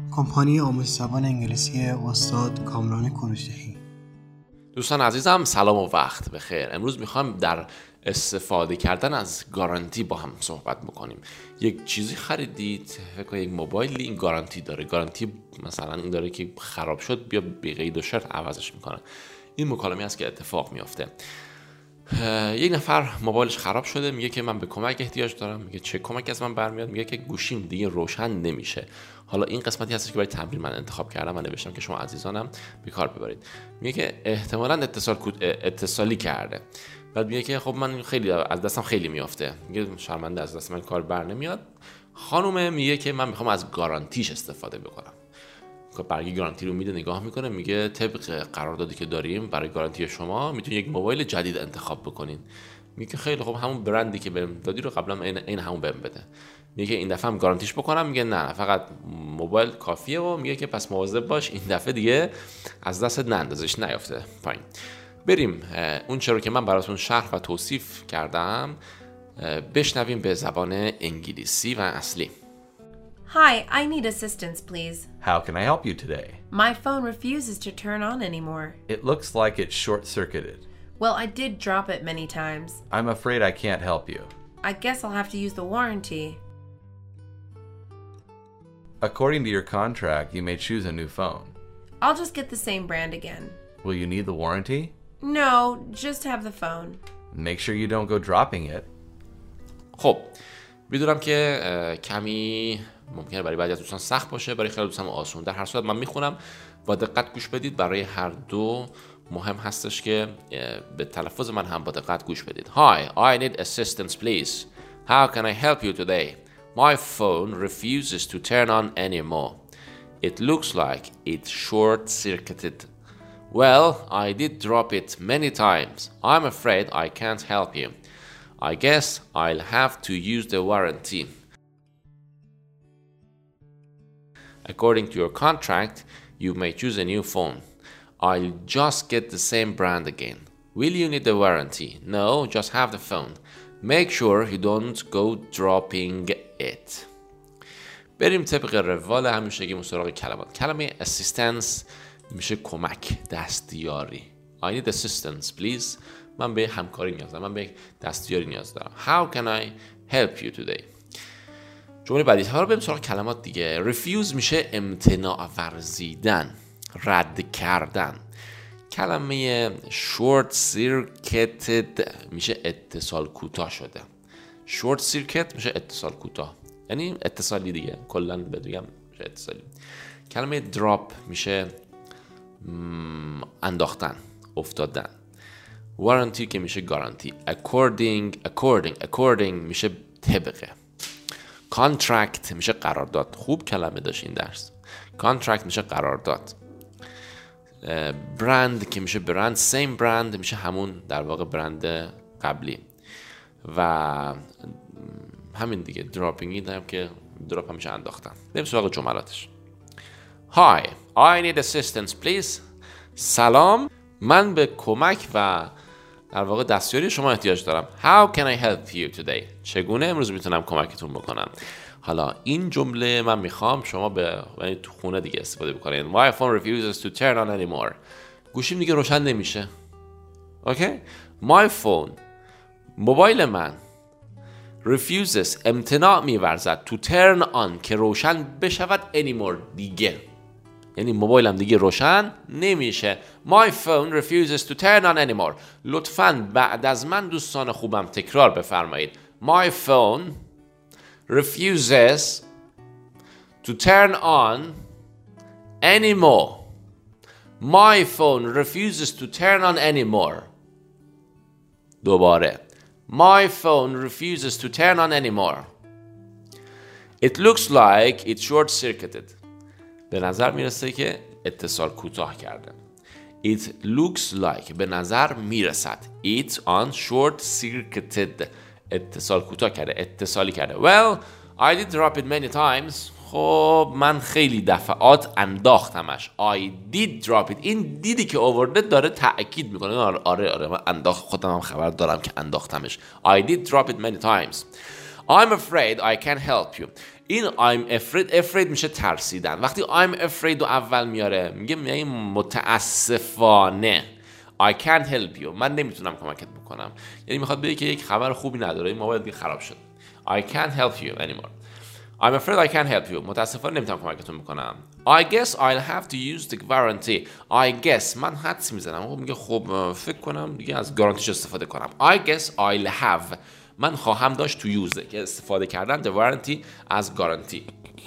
کمپانی آموزش زبان انگلیسی استاد کامران کوروش‌دهی. دوستان عزیزم سلام و وقت بخیر. امروز میخوام در استفاده کردن از گارانتی با هم صحبت بکنیم. یک چیزی خریدید، فکر کنید یک موبایلی این گارانتی داره، گارانتی مثلا این داره که خراب شد بیا بی قید و شرط عوضش میکنه. این مکالمه است که اتفاق میافته. یک نفر موبایلش خراب شده، میگه که من به کمک احتیاج دارم. میگه چه کمکی از من برمیاد؟ میگه که گوشیم دیگه روشن نمیشه. حالا این قسمتی هستش که برای تمرین من انتخاب کردم و نوشتم که شما عزیزانم به کار ببرید. میگه که احتمالاً اتصالی کرده. بعد میگه که خب من خیلی از دستم خیلی میافته. میگه شرمنده از دست من کار بر نمیاد. خانومه میگه که من میخوام از گارانتیش استفاده بکنم. برگه گارانتی رو میده، نگاه میکنه، میگه طبق قراردادی که داریم برای گارانتی شما میتونید یک موبایل جدید انتخاب بکنین. میگه خیلی خب همون برندی که بهم دادی رو قبلا این همون بهم بده. میگه این دفعه هم گارانتیش بکنم؟ میگه نه فقط موبایل کافیه. و میگه که پس مواظب باش این دفعه دیگه از دستت نندازش نیافته پایین. بریم اون چرا که من براتون شرح و توصیف کردم بشنویم به زبان انگلیسی و اصلی. Hi, I need assistance, please. How can I help you today? My phone refuses to turn on anymore. It looks like it's short-circuited. Well, I did drop it many times. I'm afraid I can't help you. I guess I'll have to use the warranty. According to your contract, you may choose a new phone. I'll just get the same brand again. Will you need the warranty? No, just have the phone. Make sure you don't go dropping it. خب میدونم که کمی ممکنه برای بعضی از دوستان سخت باشه، برای خیلی دوستان آسون. در هر صورت من میخونم با دقت گوش بدید. برای هر دو مهم هستش که به تلفظ من هم با دقت گوش بدید. Hi, I need assistance please. How can I help you today? My phone refuses to turn on anymore. It looks like it's short-circuited. Well, I did drop it many times. I'm afraid I can't help you. I guess I'll have to use the warranty. According to your contract, you may choose a new phone. I'll just get the same brand again. Will you need the warranty? No, just have the phone. Make sure you don't go dropping it. بریم طبق روال همیشگی سراغ کلمات. کلمه assistance میشه کمک، دستیاری. I need assistance please. من به همکاری نیاز دارم، من به دستیاری نیاز دارم. How can I help you today? جمله بعدی ها رو بریم سراغ کلمات دیگه. refuse میشه امتناع ورزیدن، رد کردن. کلمه short circuited میشه اتصال کوتاه شده. short circuit میشه اتصال کوتاه، یعنی اتصالی دیگه، کلا بگم میشه اتصالی. کلمه drop میشه انداختن، افتادن. warranty که میشه گارانتی. according میشه طبقه. contract میشه قرارداد. خوب کلمه داشت این درس. contract میشه قرارداد. brand که میشه برند. same brand میشه همون در واقع برند قبلی. و همین دیگه. dropping این که دراپ میشه انداختن. بریم سراغ جملاتش. Hi, I need assistance please. سلام، من به کمک و در واقع دستیاری شما احتیاج دارم. How can I help you today? چگونه امروز میتونم کمکتون بکنم؟ حالا این جمله من میخوام شما یعنی تو خونه دیگه استفاده بکنید. My phone refuses to turn on anymore. گوشیم دیگه روشن نمیشه. اوکی؟ My phone، موبایل من، refuses امتناع میورزد to turn on که روشن بشود anymore دیگه. یعنی موبایلم دیگه روشن نمیشه. My phone refuses to turn on anymore. لطفاً بعد از من دوستان خوبم تکرار بفرمایید. My phone refuses to turn on anymore. My phone refuses to turn on anymore. دوباره. My phone refuses to turn on anymore. It looks like it's short-circuited. به نظر میرسه که اتصال کوتاه کرده. It looks like به نظر میرسد. It's on short-circuited. اتصال کوتاه کرده، اتصالی کرده. Well, I did drop it many times. خب من خیلی دفعات انداختمش. I did drop it. این دیدی که آورده داره تأکید میکنه. آره من خودم هم خبر دارم که انداختمش. I did drop it many times. I'm afraid I can't help you. این I'm afraid میشه ترسیدن. وقتی I'm afraid رو اول میاره میگه متاسفانه I can't help you. من نمیتونم کمکت بکنم. یعنی میخواد بگه که یک خبر خوبی نداره، این موبایل دیگه خراب شد. I can't help you anymore. I'm afraid I can't help you. متاسفانه نمیتونم کمکتون بکنم. I guess I'll have to use the guarantee. I guess من حدس میزنم. میگه خب فکر کنم دیگه از گارانتیش استفاده کنم. I guess I'll have. من خواهم داشت to use که استفاده کردن the warranty از گارانتی.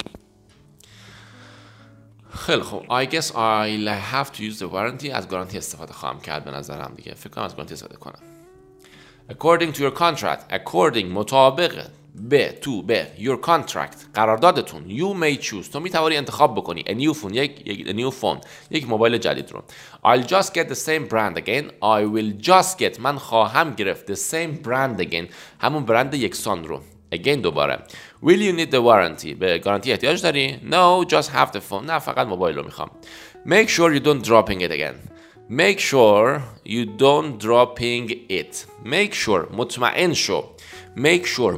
خیلی خوب. I guess I'll have to use the warranty از گارانتی استفاده خواهم کرد به نظرم دیگه. فکر کنم از گارانتی استفاده کنم. According to your contract. According مطابق به your contract قراردادتون you may choose تو میتوانی انتخاب بکنی a new phone یک موبایل جدید رو. I'll just get the same brand again. I will just get من خواهم گرفت the same brand again همون برند یکسان رو. again دوباره. Will you need the warranty به گارانتی احتیاج داری؟ No, just have the phone. نه فقط موبایل رو میخوام. Make sure you don't dropping it again. Make sure you don't dropping it. Make sure مطمئن شو. Make sure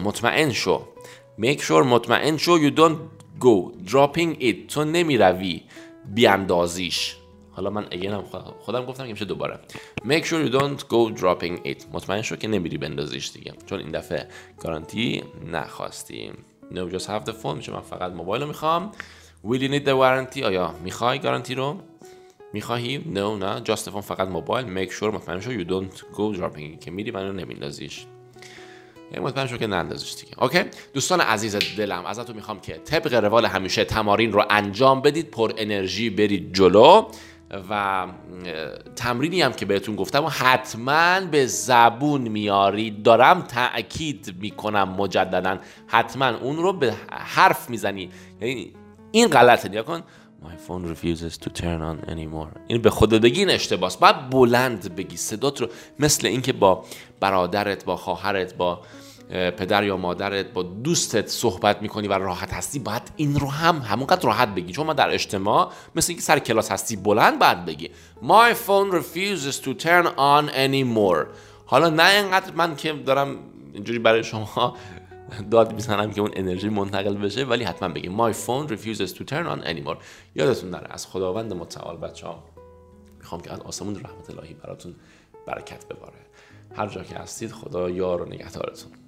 مطمئن شو you don't go dropping it تو نمی روی بیاندازیش. حالا من اگه خودم گفتم که میشه دوباره. Make sure you don't go dropping it مطمئن شو که نمیری بندازیش دیگه، چون این دفعه گارانتی نخواستیم. No just have the phone میشه من فقط موبایل رو میخوام. Will you need the warranty آیا میخوای گارانتی رو؟ میخواهی؟ No نه just the phone فقط موبایل. Make sure مطمئن شو you don't go dropping it که میری منو نمیندازیش. یعنی مطمئن شو که نندازیش دیگه. اوکی دوستان عزیز دلم، ازتون میخوام که طبق روال همیشه تمارین رو انجام بدید، پر انرژی برید جلو و تمرینی هم که بهتون گفتم و حتما به زبون میارید. دارم تأکید میکنم مجددا، حتما اون رو به حرف میزنی. یعنی این غلطه، نیا کن My phone refuses to turn on anymore. این به خودت بگی این اشتباهه. باید بلند بگی صدات رو، مثل اینکه با برادرت، با خواهرت، با پدر یا مادرت، با دوستت صحبت میکنی و راحت هستی، باید این رو هم همونقدر راحت بگی. چون ما در اجتماع مثل اینکه سر کلاس هستی بلند باید بگی My phone refuses to turn on anymore. حالا نه اینقدر من که دارم اینجوری برای شما داد میزنم که اون انرژی منتقل بشه، ولی حتما بگیم My phone refuses to turn on anymore. یادتون نره از خداوند متعال بچه‌ها میخوام که از آسمون رحمت الهی براتون برکت بباره. هر جا که هستید خدا یار و نگهدارتون.